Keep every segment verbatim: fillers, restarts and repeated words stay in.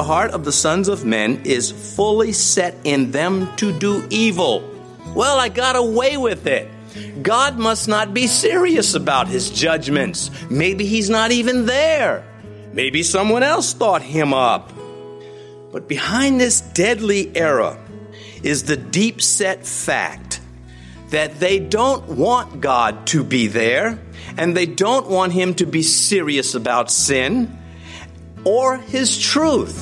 the heart of the sons of men is fully set in them to do evil. Well, I got away with it. God must not be serious about his judgments. Maybe he's not even there. Maybe someone else thought him up. But behind this deadly error is the deep-set fact that they don't want God to be there, and they don't want him to be serious about sin or his truth.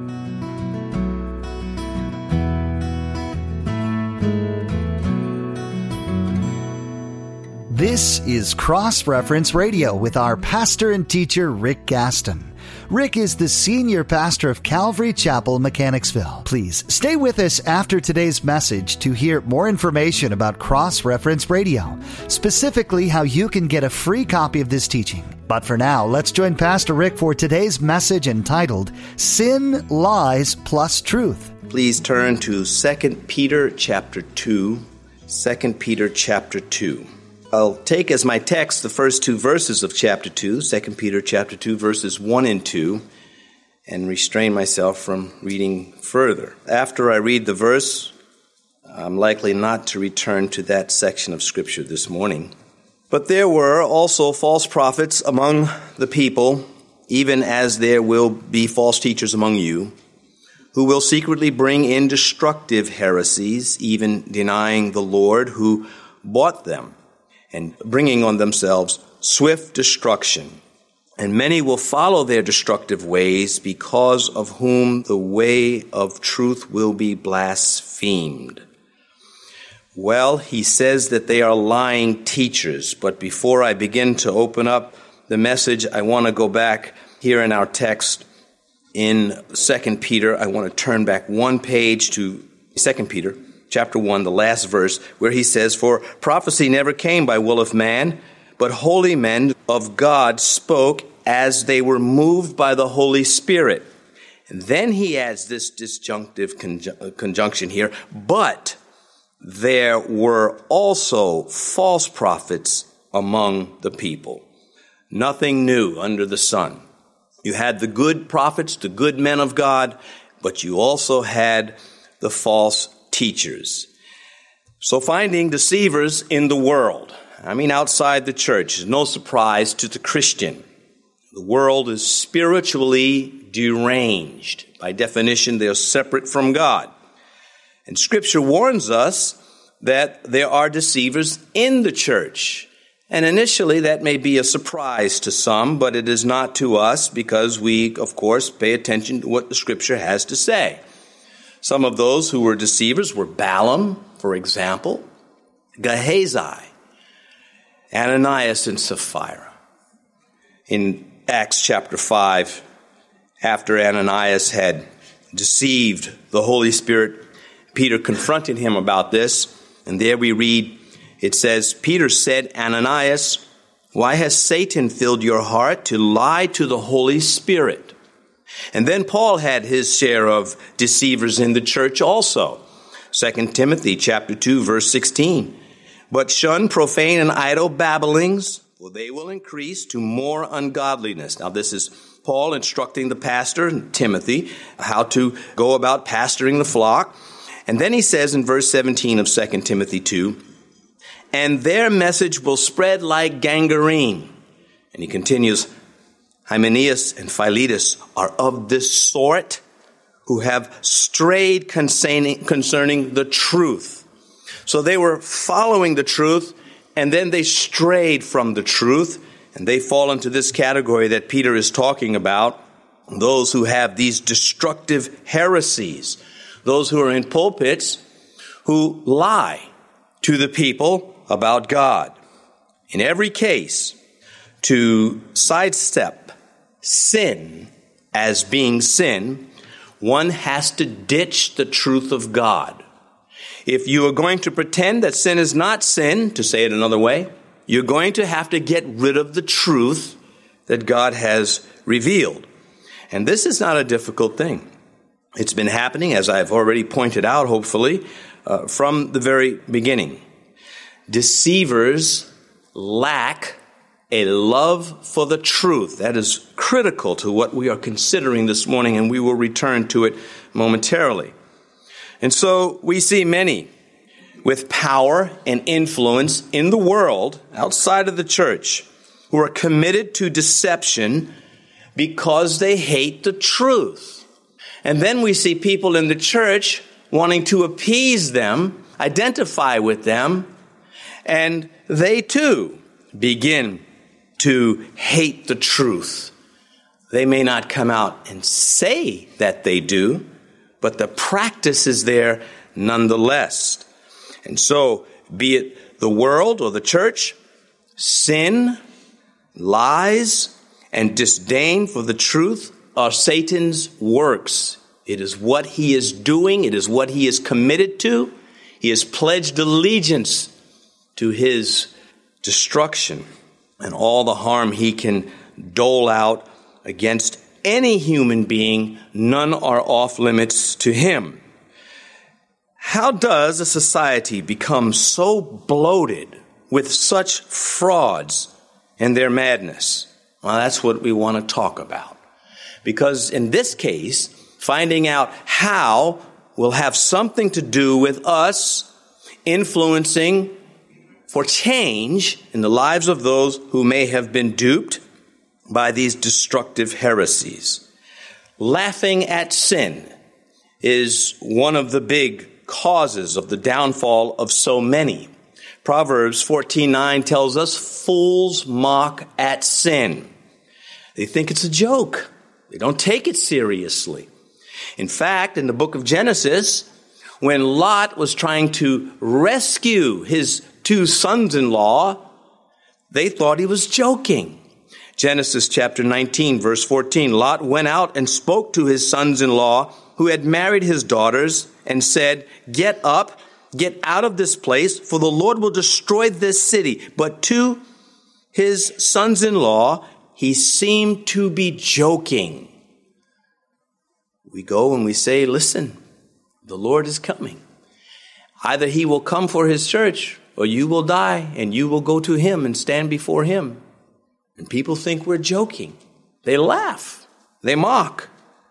This is Cross Reference Radio with our pastor and teacher, Rick Gaston. Rick is the senior pastor of Calvary Chapel, Mechanicsville. Please stay with us after today's message to hear more information about Cross Reference Radio, specifically how you can get a free copy of this teaching. But for now, let's join Pastor Rick for today's message entitled, Sin, Lies Plus Truth. Please turn to Second Peter chapter two. Second Peter chapter two. I'll take as my text the first two verses of chapter two, Second Peter chapter two, verses one and two, and restrain myself from reading further. After I read the verse, I'm likely not to return to that section of Scripture this morning. But there were also false prophets among the people, even as there will be false teachers among you, who will secretly bring in destructive heresies, even denying the Lord who bought them, and bringing on themselves swift destruction. And many will follow their destructive ways, because of whom the way of truth will be blasphemed. Well, he says that they are lying teachers. But before I begin to open up the message, I want to go back here in our text in Second Peter. I want to turn back one page to Second Peter chapter one, the last verse, where he says, "For prophecy never came by will of man, but holy men of God spoke as they were moved by the Holy Spirit." And then he adds this disjunctive conjun- conjunction here, "But there were also false prophets among the people." Nothing new under the sun. You had the good prophets, the good men of God, but you also had the false teachers. So finding deceivers in the world, I mean outside the church, is no surprise to the Christian. The world is spiritually deranged. By definition, they are separate from God. And Scripture warns us that there are deceivers in the church. And initially, that may be a surprise to some, but it is not to us, because we, of course, pay attention to what the Scripture has to say. Some of those who were deceivers were Balaam, for example, Gehazi, Ananias and Sapphira. In Acts chapter five, after Ananias had deceived the Holy Spirit, Peter confronted him about this, and there we read, it says, Peter said, "Ananias, why has Satan filled your heart to lie to the Holy Spirit?" And then Paul had his share of deceivers in the church also. Second Timothy chapter two, verse sixteen. "But shun profane and idle babblings, for they will increase to more ungodliness." Now this is Paul instructing the pastor, Timothy, how to go about pastoring the flock. And then he says in verse seventeen of Second Timothy two, "And their message will spread like gangrene." And he continues, "Hymenaeus and Philetus are of this sort, who have strayed concerning, concerning the truth." So they were following the truth, and then they strayed from the truth, and they fall into this category that Peter is talking about, those who have these destructive heresies, those who are in pulpits who lie to the people about God. In every case, to sidestep sin as being sin, one has to ditch the truth of God. If you are going to pretend that sin is not sin, to say it another way, you're going to have to get rid of the truth that God has revealed. And this is not a difficult thing. It's been happening, as I've already pointed out, hopefully, uh, from the very beginning. Deceivers lack a love for the truth. That is critical to what we are considering this morning, and we will return to it momentarily. And so we see many with power and influence in the world outside of the church who are committed to deception because they hate the truth. And then we see people in the church wanting to appease them, identify with them, and they too begin to hate the truth. They may not come out and say that they do, but the practice is there nonetheless. And so, be it the world or the church, sin, lies, and disdain for the truth are Satan's works. It is what he is doing. It is what he is committed to. He has pledged allegiance to his destruction and all the harm he can dole out against any human being. None are off limits to him. How does a society become so bloated with such frauds and their madness? Well, that's what we want to talk about. Because in this case, finding out how will have something to do with us influencing for change in the lives of those who may have been duped by these destructive heresies. Laughing at sin is one of the big causes of the downfall of so many. Proverbs fourteen nine tells us, fools mock at sin. They think it's a joke. They don't take it seriously. In fact, in the book of Genesis, when Lot was trying to rescue his two sons-in-law, they thought he was joking. Genesis chapter nineteen, verse fourteen, Lot went out and spoke to his sons-in-law who had married his daughters and said, get up, get out of this place, for the Lord will destroy this city. But to his sons-in-law, he seemed to be joking. We go and we say, listen, the Lord is coming. Either he will come for his church, or you will die, and you will go to him and stand before him. And people think we're joking. They laugh. They mock.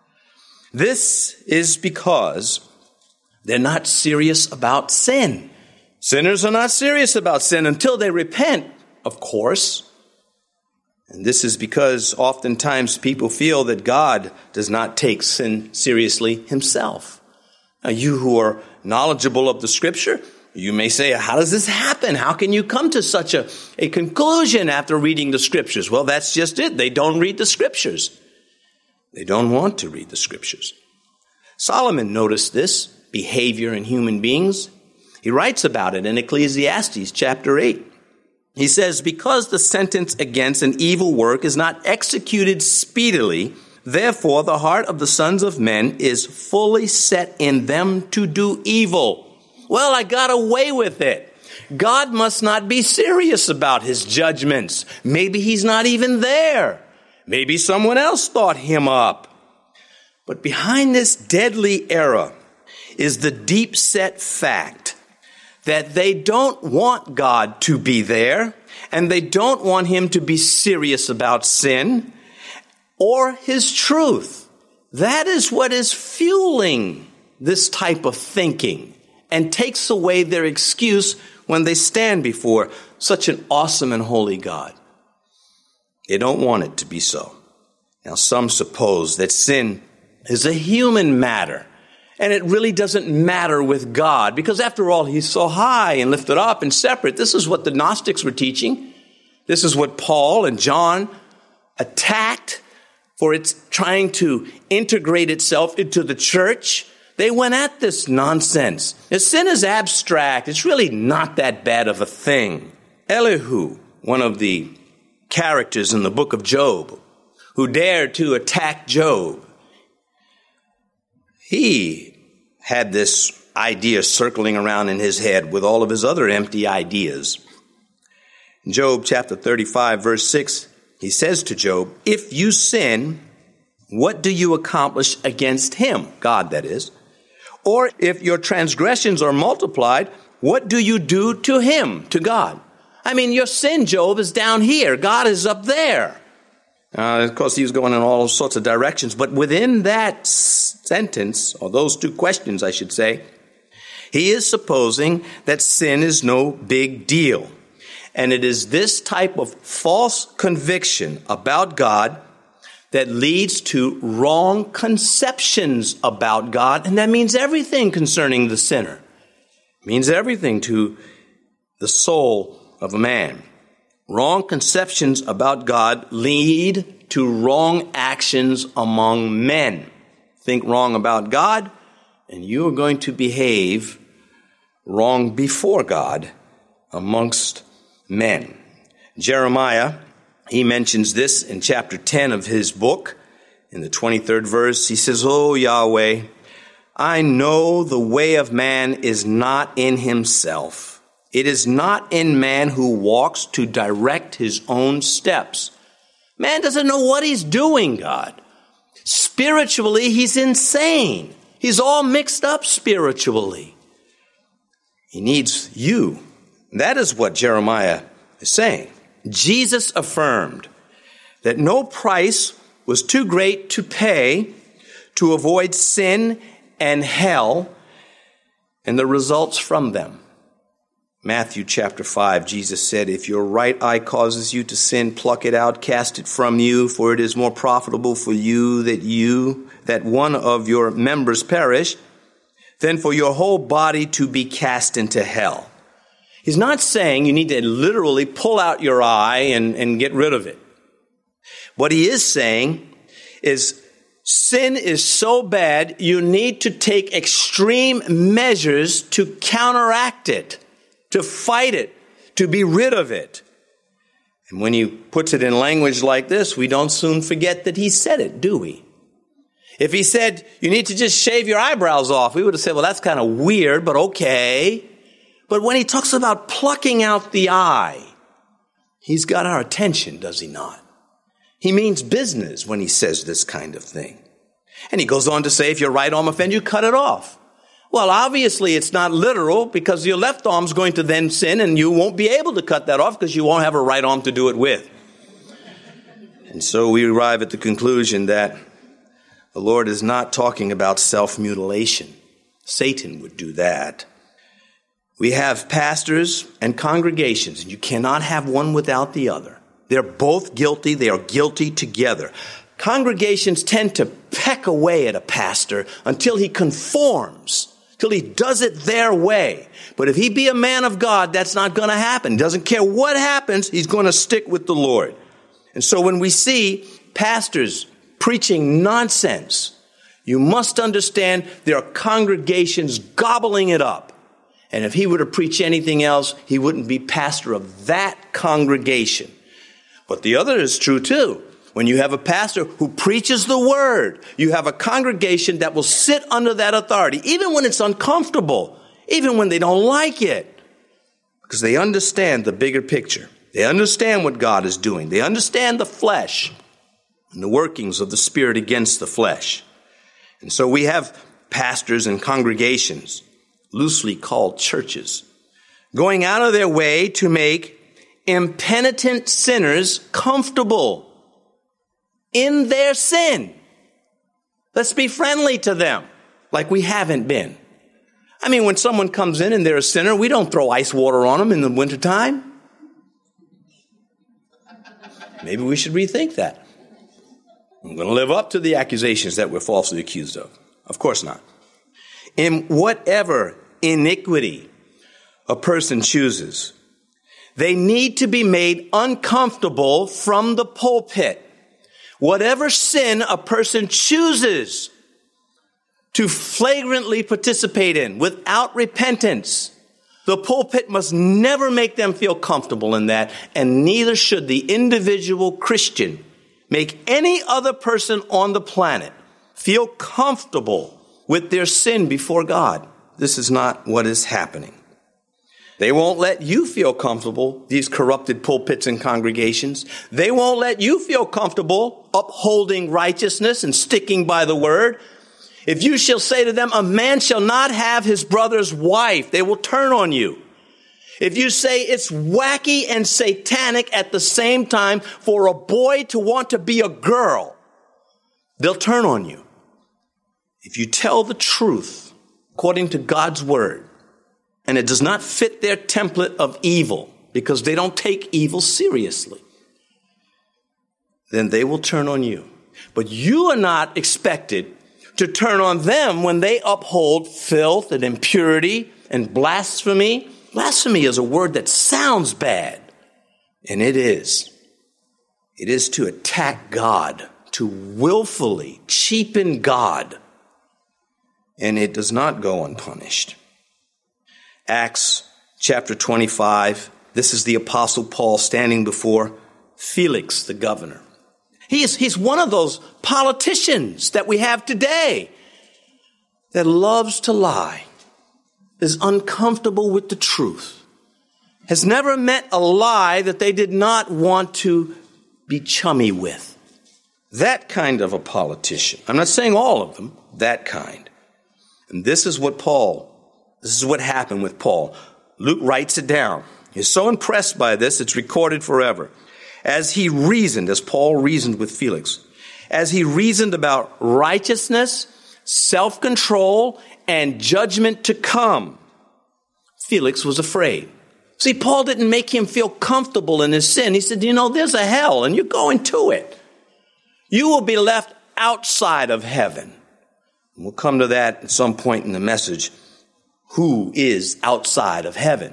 This is because they're not serious about sin. Sinners are not serious about sin until they repent, of course. And this is because oftentimes people feel that God does not take sin seriously himself. Now, you who are knowledgeable of the Scripture, you may say, how does this happen? How can you come to such a, a conclusion after reading the Scriptures? Well, that's just it. They don't read the Scriptures. They don't want to read the Scriptures. Solomon noticed this behavior in human beings. He writes about it in Ecclesiastes chapter eight. He says, because the sentence against an evil work is not executed speedily, therefore the heart of the sons of men is fully set in them to do evil. Well, I got away with it. God must not be serious about his judgments. Maybe he's not even there. Maybe someone else thought him up. But behind this deadly error is the deep-set fact that they don't want God to be there, and they don't want him to be serious about sin or his truth. That is what is fueling this type of thinking and takes away their excuse when they stand before such an awesome and holy God. They don't want it to be so. Now, some suppose that sin is a human matter, and it really doesn't matter with God, because after all, he's so high and lifted up and separate. This is what the Gnostics were teaching. This is what Paul and John attacked, for it's trying to integrate itself into the church. They went at this nonsense. If sin is abstract, it's really not that bad of a thing. Elihu, one of the characters in the book of Job, who dared to attack Job, he had this idea circling around in his head with all of his other empty ideas. In Job chapter thirty-five, verse six, he says to Job, if you sin, what do you accomplish against him? God, that is. Or if your transgressions are multiplied, what do you do to him, to God? I mean, your sin, Job, is down here. God is up there. Uh, of course, he was going in all sorts of directions. But within that sentence, or those two questions, I should say, he is supposing that sin is no big deal. And it is this type of false conviction about God that leads to wrong conceptions about God. And that means everything concerning the sinner. It means everything to the soul of a man. Wrong conceptions about God lead to wrong actions among men. Think wrong about God, and you are going to behave wrong before God amongst men. Jeremiah, he mentions this in chapter ten of his book. In the twenty-third verse, he says, "O Yahweh, I know the way of man is not in himself. It is not in man who walks to direct his own steps." Man doesn't know what he's doing, God. Spiritually, he's insane. He's all mixed up spiritually. He needs you. That is what Jeremiah is saying. Jesus affirmed that no price was too great to pay to avoid sin and hell and the results from them. Matthew chapter five, Jesus said, "If your right eye causes you to sin, pluck it out, cast it from you, for it is more profitable for you that you, that one of your members perish, than for your whole body to be cast into hell." He's not saying you need to literally pull out your eye and, and get rid of it. What he is saying is sin is so bad, you need to take extreme measures to counteract it, to fight it, to be rid of it. And when he puts it in language like this, we don't soon forget that he said it, do we? If he said, you need to just shave your eyebrows off, we would have said, well, that's kind of weird, but okay. But when he talks about plucking out the eye, he's got our attention, does he not? He means business when he says this kind of thing. And he goes on to say, if your right arm offends you, cut it off. Well, obviously it's not literal, because your left arm's going to then sin and you won't be able to cut that off because you won't have a right arm to do it with. And so we arrive at the conclusion that the Lord is not talking about self-mutilation. Satan would do that. We have pastors and congregations, and you cannot have one without the other. They're both guilty. They are guilty together. Congregations tend to peck away at a pastor until he conforms, till he does it their way. But if he be a man of God, that's not going to happen. He doesn't care what happens. He's going to stick with the Lord. And so when we see pastors preaching nonsense, you must understand there are congregations gobbling it up. And if he were to preach anything else, he wouldn't be pastor of that congregation. But the other is true too. When you have a pastor who preaches the word, you have a congregation that will sit under that authority, even when it's uncomfortable, even when they don't like it, because they understand the bigger picture. They understand what God is doing. They understand the flesh and the workings of the Spirit against the flesh. And so we have pastors and congregations, loosely called churches, going out of their way to make impenitent sinners comfortable in their sin. Let's be friendly to them like we haven't been. I mean, when someone comes in and they're a sinner, we don't throw ice water on them in the wintertime. Maybe we should rethink that. I'm going to live up to the accusations that we're falsely accused of. Of course not. In whatever iniquity a person chooses, they need to be made uncomfortable from the pulpit. Whatever sin a person chooses to flagrantly participate in without repentance, the pulpit must never make them feel comfortable in that, and neither should the individual Christian make any other person on the planet feel comfortable with their sin before God. This is not what is happening. They won't let you feel comfortable, these corrupted pulpits and congregations. They won't let you feel comfortable upholding righteousness and sticking by the word. If you shall say to them, a man shall not have his brother's wife, they will turn on you. If you say it's wacky and satanic at the same time for a boy to want to be a girl, they'll turn on you. If you tell the truth according to God's word, and it does not fit their template of evil, because they don't take evil seriously, then they will turn on you. But you are not expected to turn on them when they uphold filth and impurity and blasphemy. Blasphemy is a word that sounds bad, and it is. It is to attack God, to willfully cheapen God, and it does not go unpunished. Acts chapter twenty-five, this is the Apostle Paul standing before Felix, the governor. He is, he's one of those politicians that we have today that loves to lie, is uncomfortable with the truth, has never met a lie that they did not want to be chummy with. That kind of a politician. I'm not saying all of them, that kind. And this is what Paul, this is what happened with Paul. Luke writes it down. He's so impressed by this, it's recorded forever. As he reasoned, as Paul reasoned with Felix, as he reasoned about righteousness, self-control, and judgment to come, Felix was afraid. See, Paul didn't make him feel comfortable in his sin. He said, you know, there's a hell, and you're going to it. You will be left outside of heaven. And we'll come to that at some point in the message. Who is outside of heaven?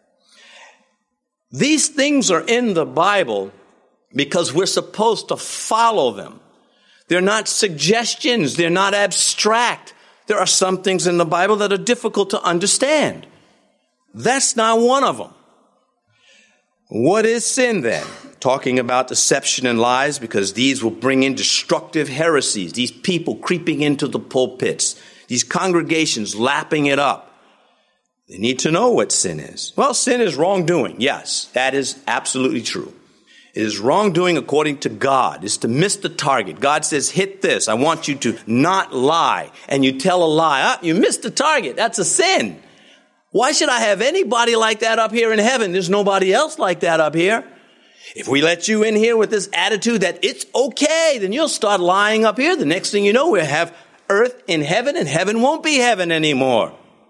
These things are in the Bible because we're supposed to follow them. They're not suggestions. They're not abstract. There are some things in the Bible that are difficult to understand. That's not one of them. What is sin then? Talking about deception and lies, because these will bring in destructive heresies. These people creeping into the pulpits. These congregations lapping it up. They need to know what sin is. Well, sin is wrongdoing. Yes, that is absolutely true. It is wrongdoing according to God. It's to miss the target. God says, hit this. I want you to not lie. And you tell a lie. Ah, you missed the target. That's a sin. Why should I have anybody like that up here in heaven? There's nobody else like that up here. If we let you in here with this attitude that it's okay, then you'll start lying up here. The next thing you know, we'll have earth in heaven, and heaven won't be heaven anymore.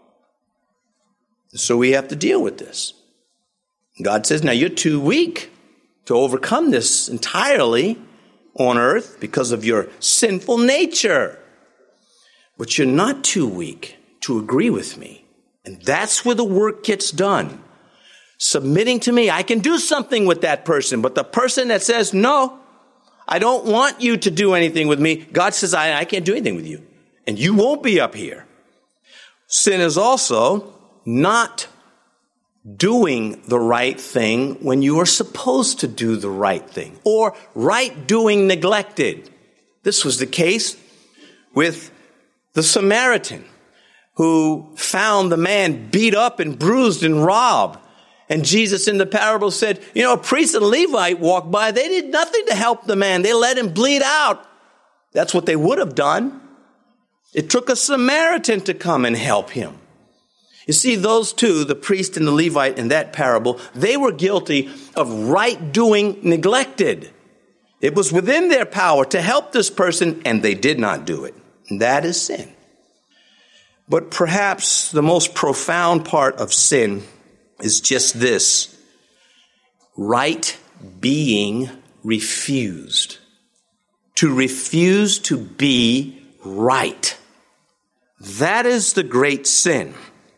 So we have to deal with this. God says, now you're too weak to overcome this entirely on earth because of your sinful nature. But you're not too weak to agree with me. And that's where the work gets done. Submitting to me. I can do something with that person. But the person that says, no, I don't want you to do anything with me. God says, I, I can't do anything with you. And you won't be up here. Sin is also not doing the right thing when you are supposed to do the right thing, or right doing neglected. This was the case with the Samaritan who found the man beat up and bruised and robbed. And Jesus in the parable said, you know, a priest and a Levite walked by. They did nothing to help the man. They let him bleed out. That's what they would have done. It took a Samaritan to come and help him. You see, those two, the priest and the Levite in that parable, they were guilty of right doing neglected. It was within their power to help this person, and they did not do it. And that is sin. But perhaps the most profound part of sin is just this: right being refused. To refuse to be right. That is the great sin.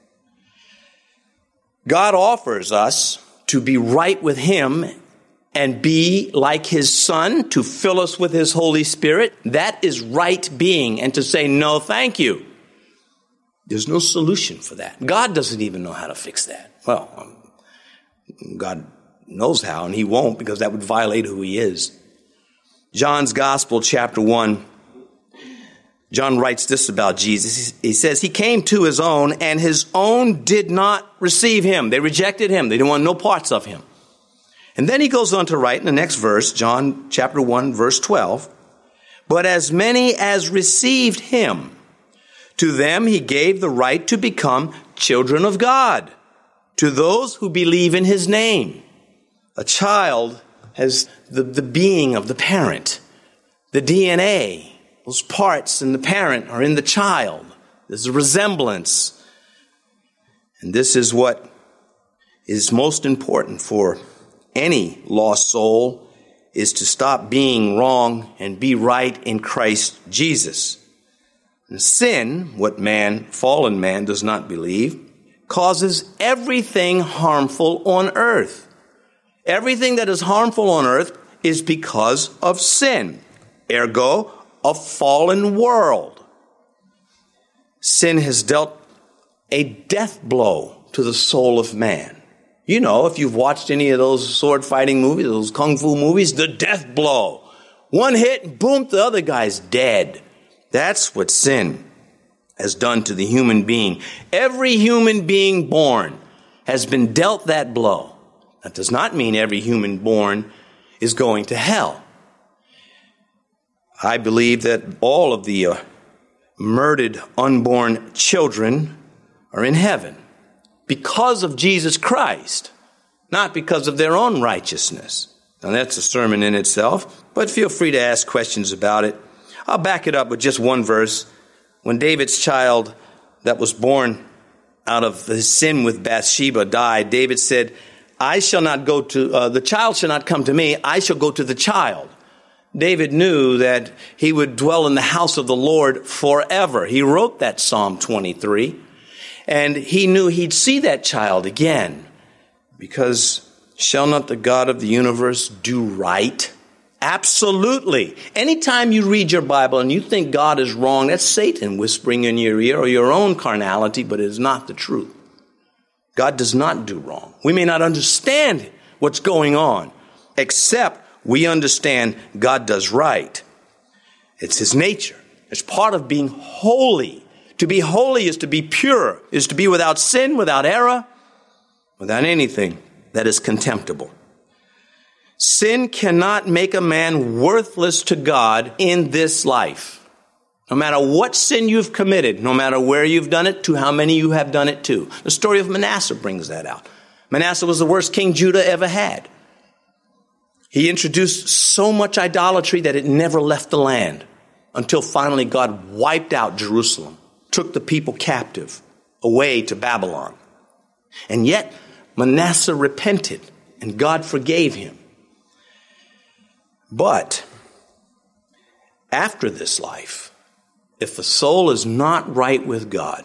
God offers us to be right with Him and be like His Son, to fill us with His Holy Spirit. That is right being. And to say, no, thank you. There's no solution for that. God doesn't even know how to fix that. Well, um, God knows how, and He won't, because that would violate who He is. John's Gospel, chapter one, John writes this about Jesus. He says, He came to His own, and His own did not receive Him. They rejected Him. They didn't want no parts of Him. And then he goes on to write in the next verse, John chapter one, verse twelve, but as many as received Him, to them He gave the right to become children of God, to those who believe in his name. A child has the, the being of the parent. The D N A, those parts in the parent are in the child. There's a resemblance. And this is what is most important for any lost soul, is to stop being wrong and be right in Christ Jesus. And sin, what man, fallen man, does not believe, causes everything harmful on earth. Everything that is harmful on earth is because of sin. Ergo, a fallen world. Sin has dealt a death blow to the soul of man. You know, if you've watched any of those sword fighting movies, those kung fu movies, the death blow. One hit, boom, the other guy's dead. That's what sin has done to the human being. Every human being born has been dealt that blow. That does not mean every human born is going to hell. I believe that all of the uh, murdered unborn children are in heaven because of Jesus Christ, not because of their own righteousness. Now that's a sermon in itself, but feel free to ask questions about it. I'll back it up with just one verse. When David's child that was born out of his sin with Bathsheba died, David said, I shall not go to, uh, the child shall not come to me, I shall go to the child. David knew that he would dwell in the house of the Lord forever. He wrote that Psalm twenty-three, and he knew he'd see that child again, because shall not the God of the universe do right? Absolutely. Anytime you read your Bible and you think God is wrong, that's Satan whispering in your ear or your own carnality, but it is not the truth. God does not do wrong. We may not understand what's going on, except we understand God does right. It's his nature. It's part of being holy. To be holy is to be pure, is to be without sin, without error, without anything that is contemptible. Sin cannot make a man worthless to God in this life. No matter what sin you've committed, no matter where you've done it, to how many you have done it to. The story of Manasseh brings that out. Manasseh was the worst king Judah ever had. He introduced so much idolatry that it never left the land until finally God wiped out Jerusalem, took the people captive away to Babylon. And yet Manasseh repented and God forgave him. But after this life, if the soul is not right with God,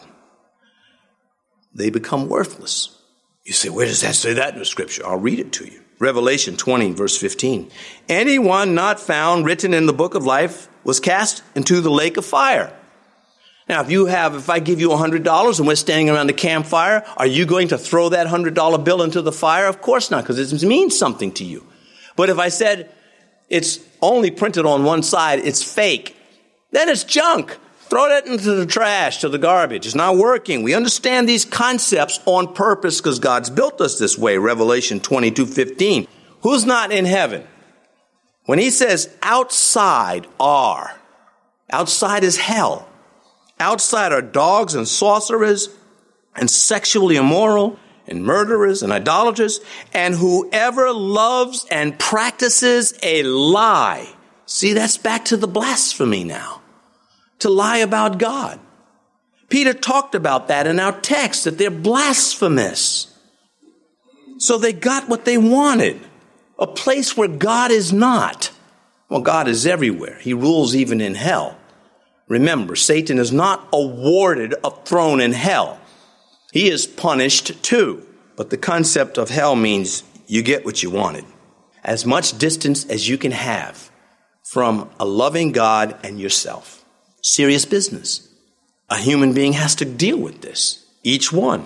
they become worthless. You say, where does that say that in the scripture? I'll read it to you. Revelation twenty, verse fifteen. Anyone not found written in the book of life was cast into the lake of fire. Now, if you have, if I give you one hundred dollars and we're standing around the campfire, are you going to throw that one hundred dollar bill into the fire? Of course not, because it means something to you. But if I said it's only printed on one side, it's fake, then it's junk. Throw that into the trash, to the garbage. It's not working. We understand these concepts on purpose because God's built us this way. Revelation twenty-two fifteen. Who's not in heaven? When he says outside are, outside is hell. Outside are dogs and sorcerers and sexually immoral and murderers and idolaters and whoever loves and practices a lie. See, that's back to the blasphemy now. To lie about God. Peter talked about that in our text, that they're blasphemous. So they got what they wanted. A place where God is not. Well, God is everywhere. He rules even in hell. Remember, Satan is not awarded a throne in hell. He is punished too. But the concept of hell means you get what you wanted. As much distance as you can have from a loving God and yourself. Serious business. A human being has to deal with this. Each one.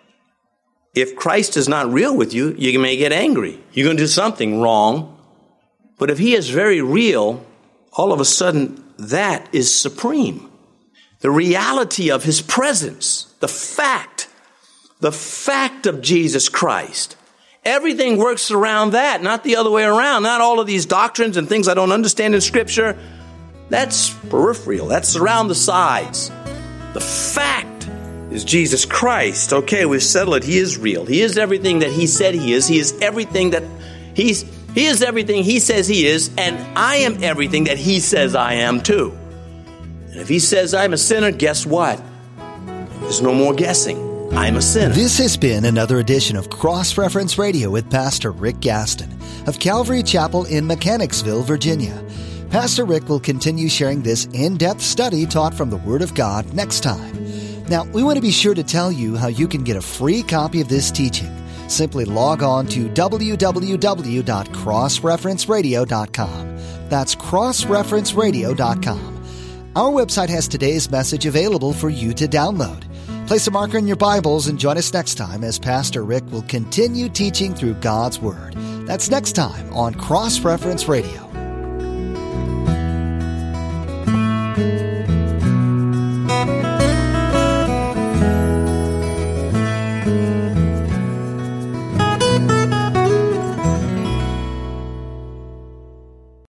If Christ is not real with you, you may get angry. You're going to do something wrong. But if he is very real, all of a sudden, that is supreme. The reality of his presence, the fact, the fact of Jesus Christ. Everything works around that, not the other way around. Not all of these doctrines and things I don't understand in Scripture. That's peripheral. That's around the sides. The fact is Jesus Christ. Okay, we've settled it. He is real. He is everything that he said he is. He is everything that he's he is everything he says he is, and I am everything that he says I am too. And if he says I'm a sinner, guess what? There's no more guessing. I'm a sinner. This has been another edition of Cross Reference Radio with Pastor Rick Gaston of Calvary Chapel in Mechanicsville, Virginia. Pastor Rick will continue sharing this in-depth study taught from the Word of God next time. Now, we want to be sure to tell you how you can get a free copy of this teaching. Simply log on to w w w dot cross reference radio dot com. That's cross reference radio dot com. Our website has today's message available for you to download. Place a marker in your Bibles and join us next time as Pastor Rick will continue teaching through God's Word. That's next time on Cross Reference Radio.